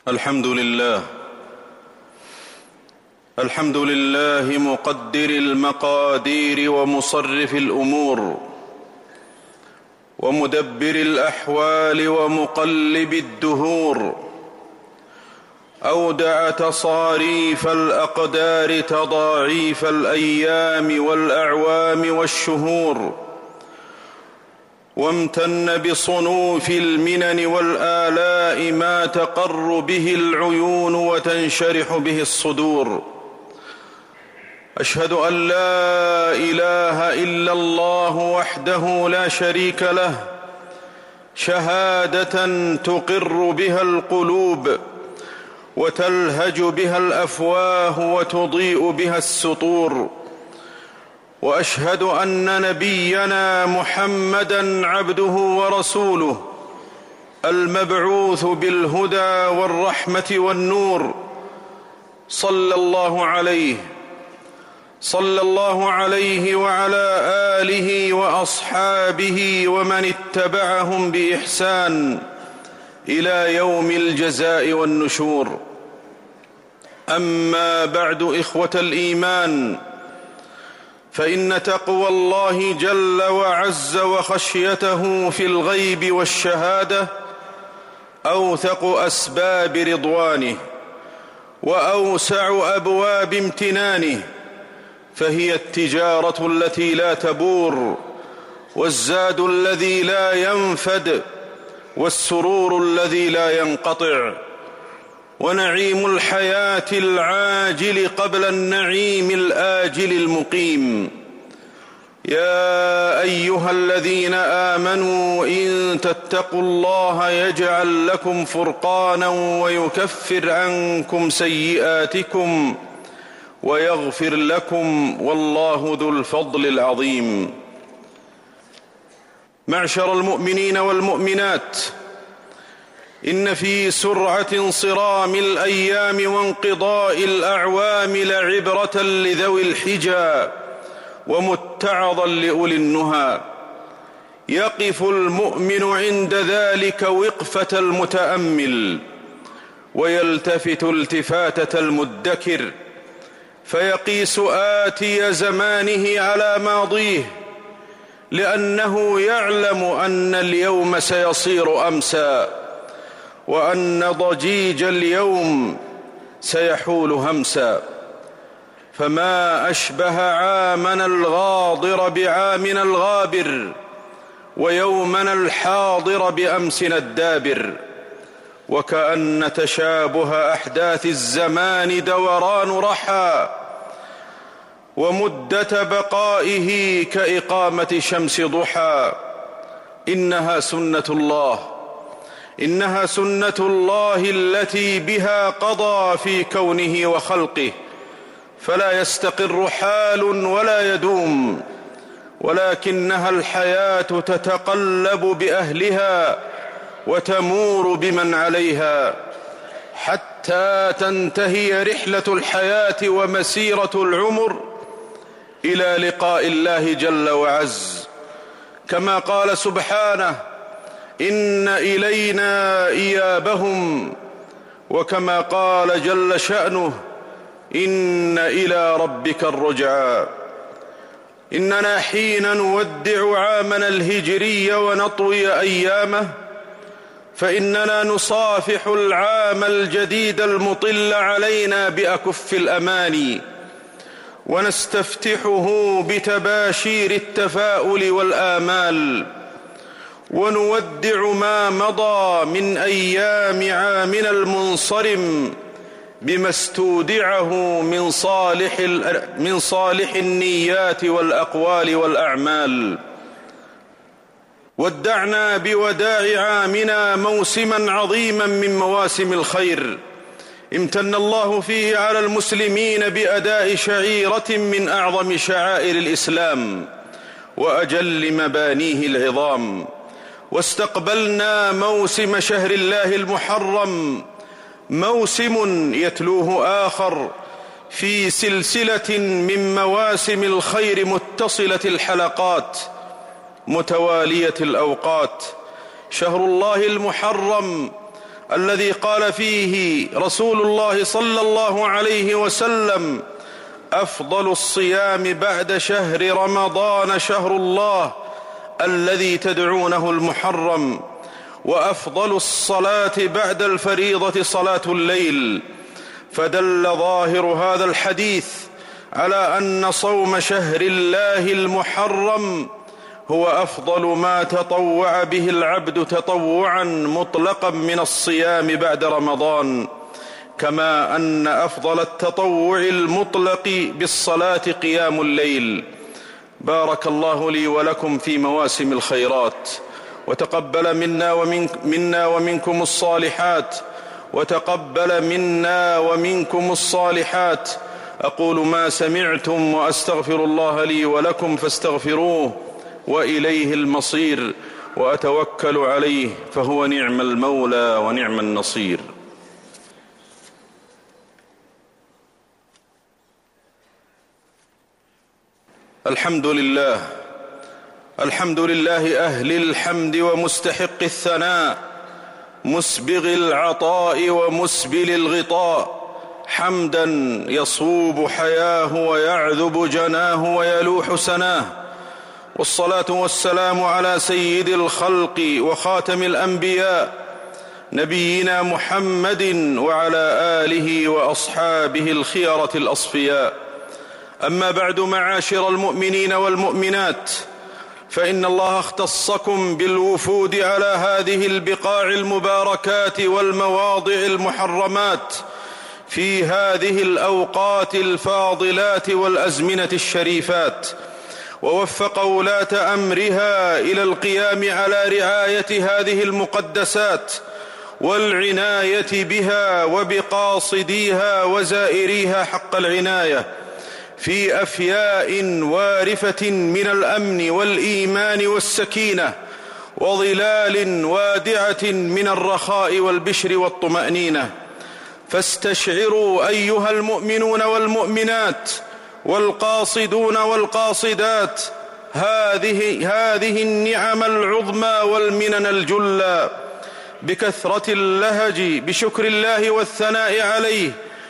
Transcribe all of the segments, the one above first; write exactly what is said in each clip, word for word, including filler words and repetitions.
الحمد لله الحمد لله مقدر المقادير ومصرف الأمور ومدبر الأحوال ومقلب الدهور. أودع تصاريف الأقدار تضاعيف الأيام والأعوام والشهور، وامتن بصنوف المنن والآلاء ما تقر به العيون وتنشرح به الصدور. أشهد أن لا إله إلا الله وحده لا شريك له، شهادة تقر بها القلوب وتلهج بها الأفواه وتضيء بها السطور. وأشهد أن نبينا محمدًا عبده ورسوله المبعوث بالهدى والرحمة والنور، صلى الله عليه صلى الله عليه وعلى آله وأصحابه ومن اتبعهم بإحسان إلى يوم الجزاء والنشور. أما بعد، إخوة الإيمان، فإن تقوى الله جل وعز وخشيته في الغيب والشهادة أوثق أسباب رضوانه وأوسع أبواب امتنانه، فهي التجارة التي لا تبور، والزاد الذي لا ينفد، والسرور الذي لا ينقطع، ونعيم الحياة العاجل قبل النعيم الآجل المقيم. يا أيها الذين آمنوا إن تتقوا الله يجعل لكم فرقانا ويكفر عنكم سيئاتكم ويغفر لكم، والله ذو الفضل العظيم. معشر المؤمنين والمؤمنات، إن في سرعة انصرام الأيام وانقضاء الأعوام لعبرة لذوي الحجى ومتعظا لأولي النهى. يقف المؤمن عند ذلك وقفة المتأمل، ويلتفت التفاتة المدكر، فيقيس آتي زمانه على ماضيه، لأنه يعلم أن اليوم سيصير أمسا، وأن ضجيج اليوم سيحول همسا. فما أشبه عامنا الغاضر بعامنا الغابر، ويومنا الحاضر بأمسنا الدابر. وكأن تشابه أحداث الزمان دوران رحى، ومدة بقائه كإقامة شمس ضحى. إنها سنة الله إنها سنة الله التي بها قضى في كونه وخلقه، فلا يستقر حال ولا يدوم، ولكنها الحياة تتقلب بأهلها وتمور بمن عليها، حتى تنتهي رحلة الحياة ومسيرة العمر إلى لقاء الله جل وعز، كما قال سبحانه: إن إلينا إيابهم، وكما قال جل شأنه: إن إلى ربك الرجعى. إننا حين نودع عامنا الهجري ونطوي أيامه، فإننا نصافح العام الجديد المطل علينا بأكف الأماني، ونستفتحه بتباشير التفاؤل والآمال، ونودع ما مضى من أيام عامنا المنصرم بما استودعه من صالح من صالح النيات والأقوال والأعمال. ودعنا بوداع عامنا موسما عظيما من مواسم الخير، امتن الله فيه على المسلمين بأداء شعيرة من أعظم شعائر الإسلام وأجل مبانيه العظام. واستقبلنا موسم شهر الله المحرم، موسم يتلوه آخر في سلسلة من مواسم الخير متصلة الحلقات متوالية الأوقات. شهر الله المحرم الذي قال فيه رسول الله صلى الله عليه وسلم: أفضل الصيام بعد شهر رمضان شهر الله الذي تدعونه المحرم، وأفضل الصلاة بعد الفريضة صلاة الليل. فدل ظاهر هذا الحديث على أن صوم شهر الله المحرم هو أفضل ما تطوع به العبد تطوعا مطلقا من الصيام بعد رمضان، كما أن أفضل التطوع المطلق بالصلاة قيام الليل. بارك الله لي ولكم في مواسم الخيرات، وتقبل منا, ومن منا ومنكم الصالحات وتقبل منا ومنكم الصالحات. أقول ما سمعتم وأستغفر الله لي ولكم فاستغفروه، وإليه المصير، وأتوكل عليه فهو نعم المولى ونعم النصير. الحمد لله، الحمد لله أهل الحمد ومستحق الثناء، مسبغ العطاء ومسبل الغطاء، حمدا يصوب حياه ويعذب جناه ويلوح سناه. والصلاة والسلام على سيد الخلق وخاتم الأنبياء نبينا محمد وعلى آله وأصحابه الخيرة الأصفياء. أما بعد، معاشر المؤمنين والمؤمنات، فإن الله اختصكم بالوفود على هذه البقاع المباركات والمواضع المحرمات في هذه الأوقات الفاضلات والأزمنة الشريفات، ووفق ولاة أمرها إلى القيام على رعاية هذه المقدسات والعناية بها وبقاصديها وزائريها حق العناية، في أفياء وارفة من الأمن والإيمان والسكينة، وظلال وادعة من الرخاء والبشر والطمأنينة. فاستشعروا أيها المؤمنون والمؤمنات والقاصدون والقاصدات هذه, هذه النعم العظمى والمنن الجلى بكثرة اللهج بشكر الله والثناء عليه،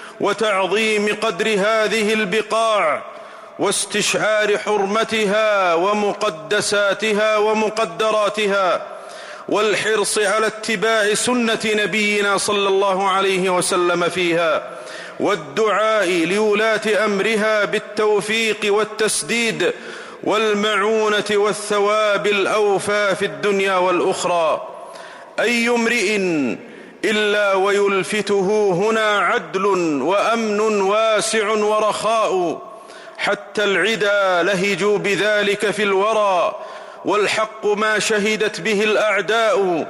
وتعظيم قدر هذه البقاع، واستشعار حرمتها ومقدساتها ومقدراتها، والحرص على اتباع سنة نبينا صلى الله عليه وسلم فيها، والدعاء لولاة أمرها بالتوفيق والتسديد والمعونة والثواب الأوفى في الدنيا والأخرى. أي امرئ إلا ويلفته هنا عدل وأمن واسع ورخاء، حتى العدا لهجوا بذلك في الورى، والحق ما شهدت به الأعداء.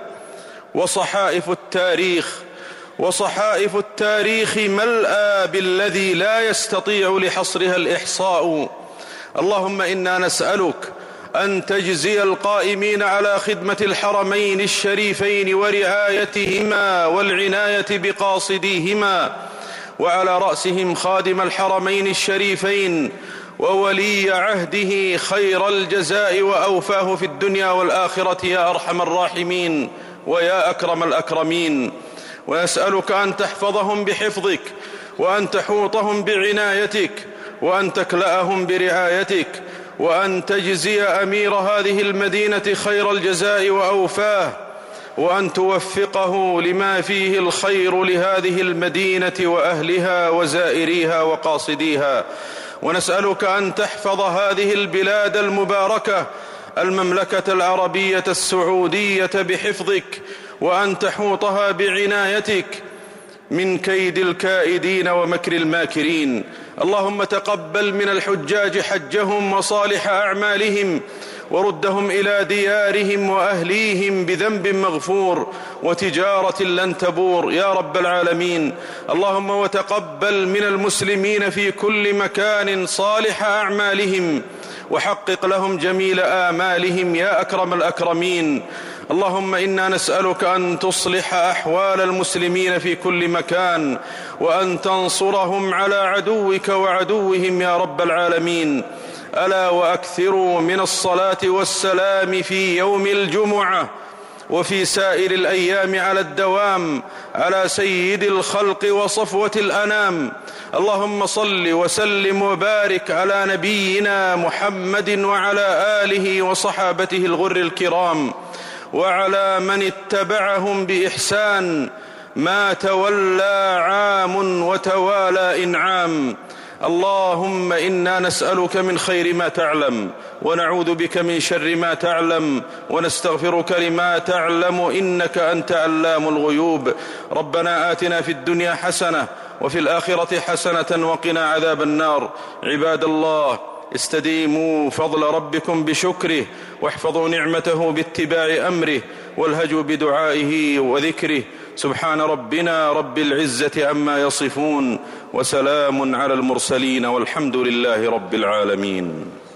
وصحائف التاريخ وصحائف التاريخ ملأى بالذي لا يستطيع لحصرها الإحصاء. اللهم إنا نسألك أن تجزي القائمين على خدمة الحرمين الشريفين ورعايتهما والعناية بقاصديهما، وعلى رأسهم خادم الحرمين الشريفين وولي عهده خير الجزاء وأوفاه في الدنيا والآخرة يا أرحم الراحمين ويا أكرم الأكرمين. ونسألك أن تحفظهم بحفظك، وأن تحوطهم بعنايتك، وأن تكلأهم برعايتك، وأن تجزي أمير هذه المدينة خير الجزاء وأوفاه، وأن توفقه لما فيه الخير لهذه المدينة وأهلها وزائريها وقاصديها. ونسألك أن تحفظ هذه البلاد المباركة المملكة العربية السعودية بحفظك، وأن تحوطها بعنايتك من كيد الكائدين ومكر الماكرين. اللهم تقبل من الحجاج حجهم وصالح أعمالهم، وردهم إلى ديارهم وأهليهم بذنب مغفور وتجارة لن تبور يا رب العالمين. اللهم وتقبل من المسلمين في كل مكان صالح أعمالهم، وحقق لهم جميل آمالهم يا أكرم الأكرمين. اللهم إنا نسألك أن تصلح أحوال المسلمين في كل مكان، وأن تنصرهم على عدوك وعدوهم يا رب العالمين. ألا وأكثروا من الصلاة والسلام في يوم الجمعة وفي سائر الأيام على الدوام على سيد الخلق وصفوة الأنام. اللهم صل وسلم وبارك على نبينا محمد وعلى آله وصحابته الغر الكرام وعلى من اتبعهم بإحسان ما تولى عام وتوالى إنعام. اللهم إنا نسألك من خير ما تعلم ونعوذ بك من شر ما تعلم ونستغفرك لما تعلم إنك أنت علام الغيوب. ربنا آتنا في الدنيا حسنة وفي الآخرة حسنة وقنا عذاب النار. عباد الله، استديموا فضل ربكم بشكره، واحفظوا نعمته باتباع أمره، والهجوا بدعائه وذكره. سبحان ربنا رب العزة عما يصفون، وسلام على المرسلين، والحمد لله رب العالمين.